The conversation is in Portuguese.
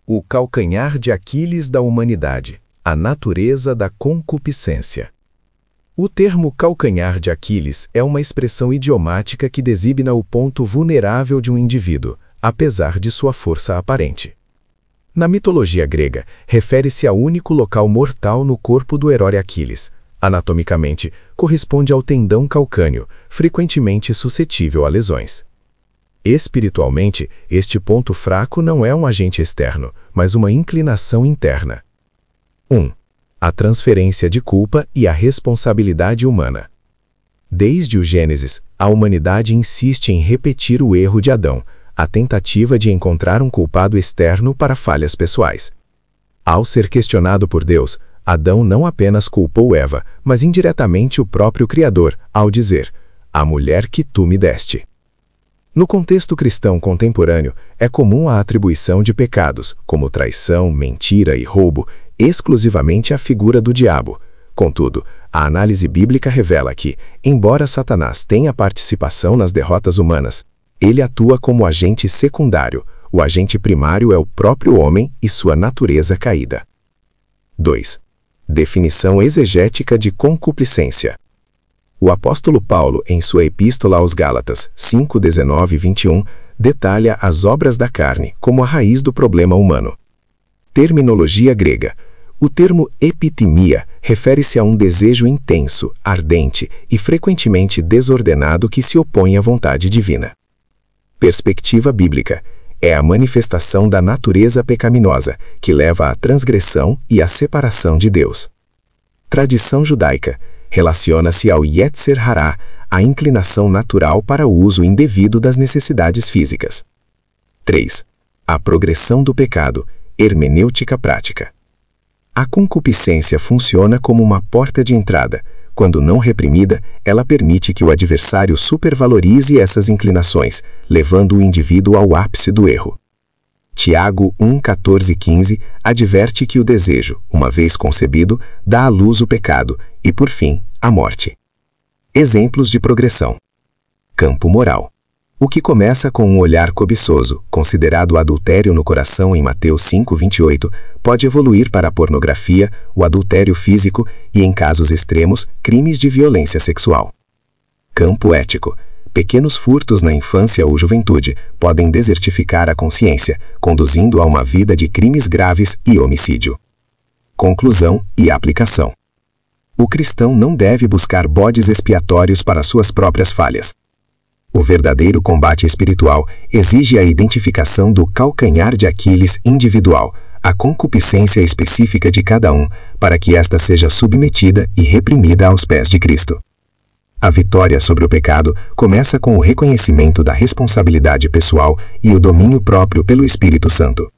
O calcanhar de Aquiles da humanidade, a natureza da concupiscência. O termo calcanhar de Aquiles é uma expressão idiomática que designa o ponto vulnerável de um indivíduo, apesar de sua força aparente. Na mitologia grega, refere-se ao único local mortal no corpo do herói Aquiles. Anatomicamente, corresponde ao tendão calcâneo, frequentemente suscetível a lesões. Espiritualmente, este ponto fraco não é um agente externo, mas uma inclinação interna. 1. A transferência de culpa e a responsabilidade humana. Desde o Gênesis, a humanidade insiste em repetir o erro de Adão, a tentativa de encontrar um culpado externo para falhas pessoais. Ao ser questionado por Deus, Adão não apenas culpou Eva, mas indiretamente o próprio Criador, ao dizer: "A mulher que tu me deste". No contexto cristão contemporâneo, é comum a atribuição de pecados, como traição, mentira e roubo, exclusivamente à figura do diabo. Contudo, a análise bíblica revela que, embora Satanás tenha participação nas derrotas humanas, ele atua como agente secundário. O agente primário é o próprio homem e sua natureza caída. 2. Definição exegética de concupiscência. O apóstolo Paulo, em sua epístola aos Gálatas 5, 19 e 21, detalha as obras da carne como a raiz do problema humano. Terminologia grega. O termo epitimia refere-se a um desejo intenso, ardente e frequentemente desordenado que se opõe à vontade divina. Perspectiva bíblica. É a manifestação da natureza pecaminosa, que leva à transgressão e à separação de Deus. Tradição judaica. Relaciona-se ao Yetzer Hará, a inclinação natural para o uso indevido das necessidades físicas. 3. A progressão do pecado, hermenêutica prática. A concupiscência funciona como uma porta de entrada. Quando não reprimida, ela permite que o adversário supervalorize essas inclinações, levando o indivíduo ao ápice do erro. Tiago 1, 14 e 15 adverte que o desejo, uma vez concebido, dá à luz o pecado e, por fim, a morte. Exemplos de progressão. Campo moral. O que começa com um olhar cobiçoso, considerado adultério no coração em Mateus 5, 28, pode evoluir para a pornografia, o adultério físico e, em casos extremos, crimes de violência sexual. Campo ético. Pequenos furtos na infância ou juventude podem desertificar a consciência, conduzindo a uma vida de crimes graves e homicídio. Conclusão e aplicação. O cristão não deve buscar bodes expiatórios para suas próprias falhas. O verdadeiro combate espiritual exige a identificação do calcanhar de Aquiles individual, a concupiscência específica de cada um, para que esta seja submetida e reprimida aos pés de Cristo. A vitória sobre o pecado começa com o reconhecimento da responsabilidade pessoal e o domínio próprio pelo Espírito Santo.